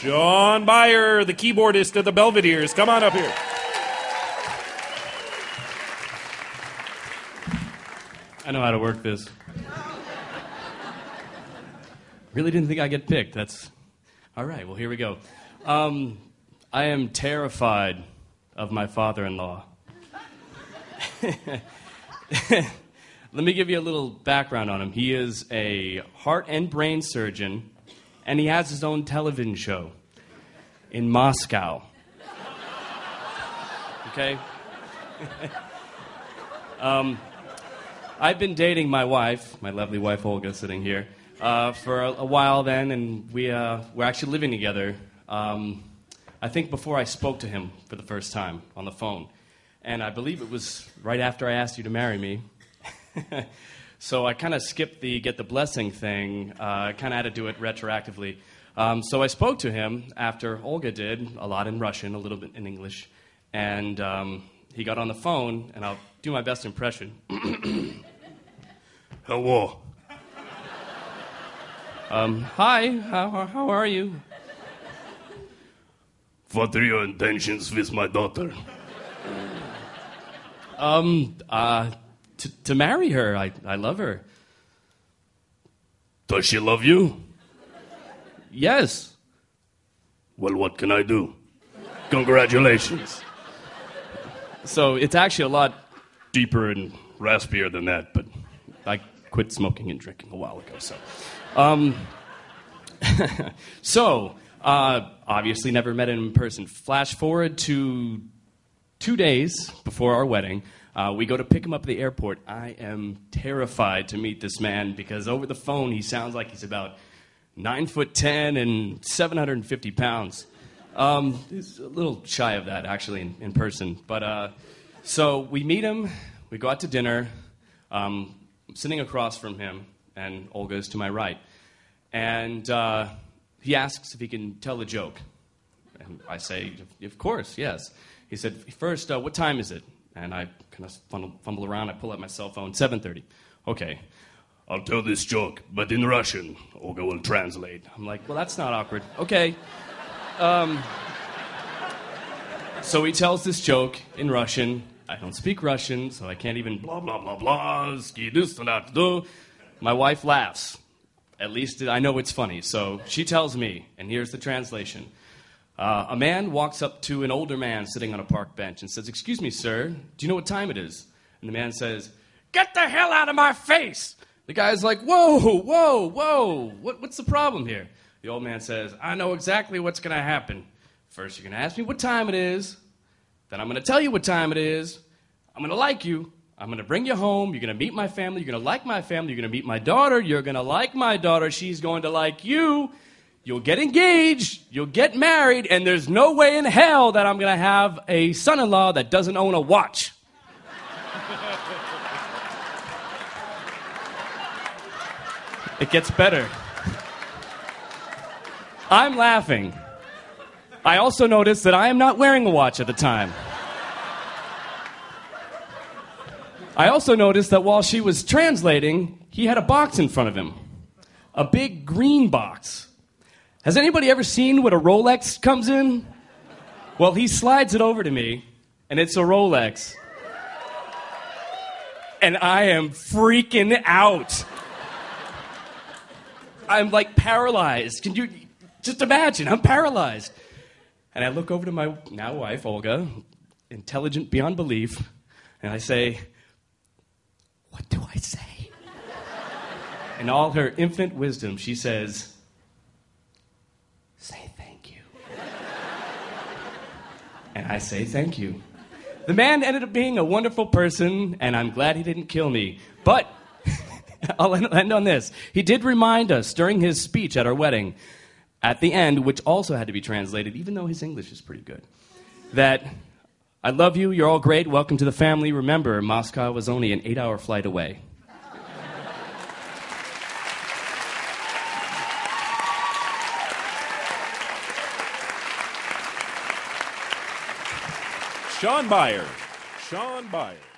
Sean Byer, the keyboardist of the Belvederes. Come on up here. I know how to work this. Really didn't think I'd get picked. That's all right. Well, here we go. I am terrified of my father-in-law. Let me give you a little background on him. He is a heart and brain surgeon, and he has his own television show in Moscow. Okay? I've been dating my wife, my lovely wife Olga, sitting here, for a while then, and we're actually living together. I think before I spoke to him for the first time on the phone. And I believe it was right after I asked you to marry me. So I kind of skipped the get the blessing thing. I kind of had to do it retroactively. So I spoke to him after Olga did, a lot in Russian, a little bit in English. And he got on the phone, and I'll do my best impression. Hello. Hi, how are you? What are your intentions with my daughter? To marry her. I love her. Does she love you? Yes. Well, what can I do? Congratulations. So it's actually a lot deeper and raspier than that, but I quit smoking and drinking a while ago, so. Obviously never met him in person. Flash forward to 2 days before our wedding. We go to pick him up at the airport. I am terrified to meet this man because over the phone he sounds like he's about 9'10" and 750 pounds. He's a little shy of that, actually, in person. But so we meet him. We go out to dinner. I'm sitting across from him, and Olga is to my right. And he asks if he can tell a joke. And I say, of course, yes. He said, first, what time is it? And I kind of fumble around. I pull out my cell phone, 7:30. Okay. I'll tell this joke, but in Russian. Olga will translate. I'm like, well, that's not awkward. Okay. So he tells this joke in Russian. I don't speak Russian, so I can't even blah, blah, blah, blah, ski this and that, do. My wife laughs. At least I know it's funny. So she tells me, and here's the translation. A man walks up to an older man sitting on a park bench and says, "Excuse me, sir, do you know what time it is?" And the man says, "Get the hell out of my face!" The guy's like, whoa, what's the problem here? The old man says, "I know exactly what's going to happen. First, you're going to ask me what time it is. Then I'm going to tell you what time it is. I'm going to like you. I'm going to bring you home. You're going to meet my family. You're going to like my family. You're going to meet my daughter. You're going to like my daughter. She's going to like you. You'll get engaged. You'll get married. And there's no way in hell that I'm going to have a son-in-law that doesn't own a watch." It gets better. I'm laughing. I also notice that I am not wearing a watch at the time. I also noticed that while she was translating, he had a box in front of him. A big green box. Has anybody ever seen what a Rolex comes in? Well, he slides it over to me, and it's a Rolex. And I am freaking out. I'm like paralyzed. Can you just imagine? I'm paralyzed. And I look over to my now wife, Olga, intelligent beyond belief, and I say, "What do I say?" In all her infinite wisdom, she says, "Say thank you." And I say thank you. The man ended up being a wonderful person, and I'm glad he didn't kill me. But I'll end on this. He did remind us during his speech at our wedding, at the end, which also had to be translated, even though his English is pretty good, that I love you, you're all great, welcome to the family. Remember, Moscow was only an 8-hour flight away. Sean Byer. Sean Byer.